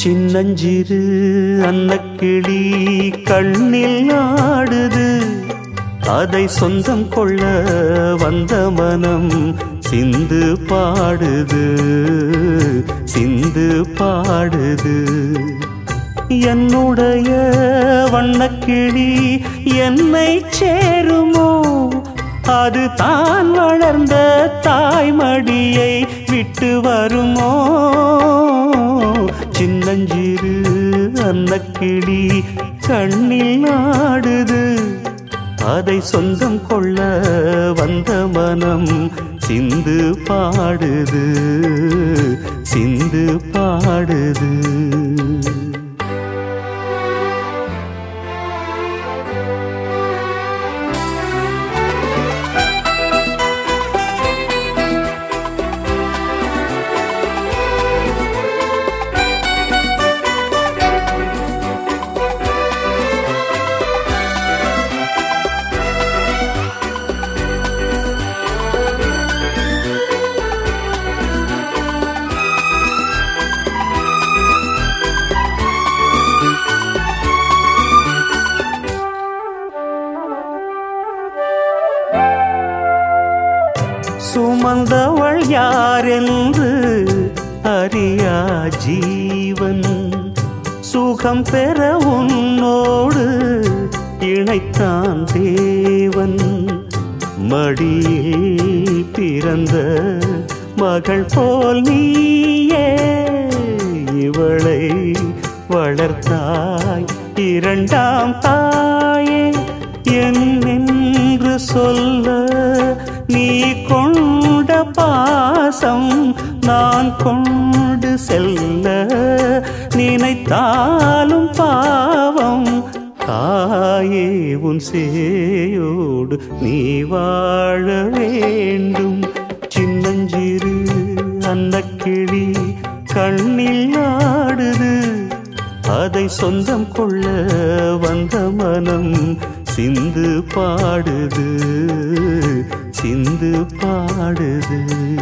சின்னஞ்சிறு அன்னக்கிளி கண்ணில் ஆடுது, அதை சொந்தம் கொள்ள வந்த மனம் சிந்து பாடுது, சிந்து பாடுது. என்னுடைய வண்ணக்கிளி என்னை சேருமோ, அது தான் வளர்ந்த தாய்மடியை விட்டு வருமோ? சின்னஞ்சிறு அன்னக்கிளி கண்ணில் ஆடுது, அதை சொந்தம் கொள்ள வந்த மனம் சிந்து பாடுது, சிந்து பாடுது. சுமந்தவள் யாரென்று அறியா ஜீவன், சுகம் பெற உன்னோடு இணைத்தான் தேவன். மடியில் பிறந்த மகள் போல் நீயே இவளை வளர்த்தாய் இரண்டாம் தாயே. என்னென்று சொல்ல நீ கொண்ட பாசம் நான் கொண்டு செல்ல நினைத்தாலும் பாவம். தாயே உன் சேயோடு நீ வாழ வேண்டும். சின்னஞ்சிறு அன்னக்கிளி கண்ணில் ஆடுது, அதை சொந்தம் கொள்ள வந்த மனம் சிந்து பாடுது, சிந்து பாடுது.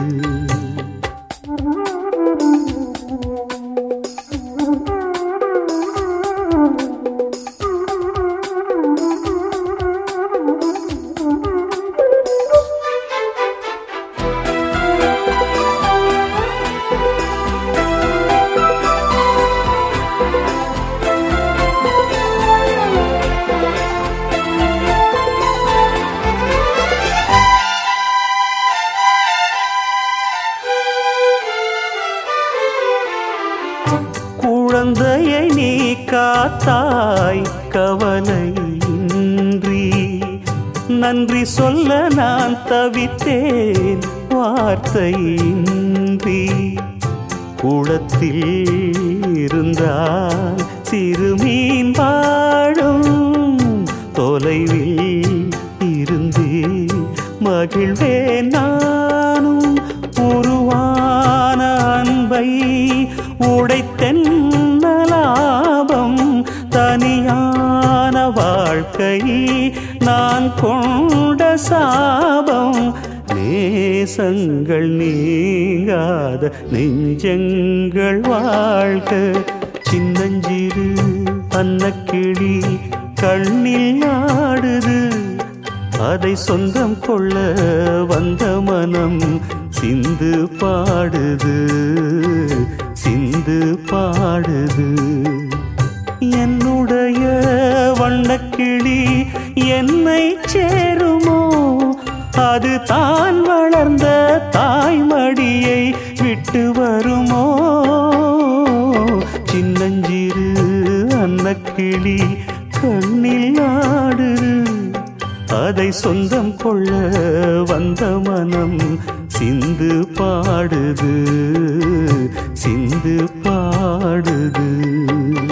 குழந்தையை நீ காத்தாய் கவலையின்றி, நன்றி சொல்ல நான் தவித்தேன் வார்த்தையின்றி. குளத்தில் இருந்தால் சிறுமீன் வாழும், தொலைவில் இருந்து மகிழ்வேன் நானும். உருவான அன்பை உடைத்தென்ன லாபம், தனியான வாழ்க்கை நான் கொண்ட சாபம். நேசங்கள் நீங்காத நெஞ்சங்கள் வாழ்க. சின்னஞ்சிறு அன்னக்கிளி கண்ணில் ஆடுது, அதை சொந்தம் கொள்ள வந்த மனம் சிந்து பாடுது, சிந்து பாடுது. என்னுடைய வண்ணக்கிளி என்னை சேருமோ, அது தான் வளர்ந்த தாய்மடியை விட்டு வருமோ? சின்னஞ்சிறு அன்னக்கிளி கண்ணில் ஆடுது, அதை சொந்தம் கொள்ள வந்த மனம் சிந்து பாடுது, சிந்து பாடுது.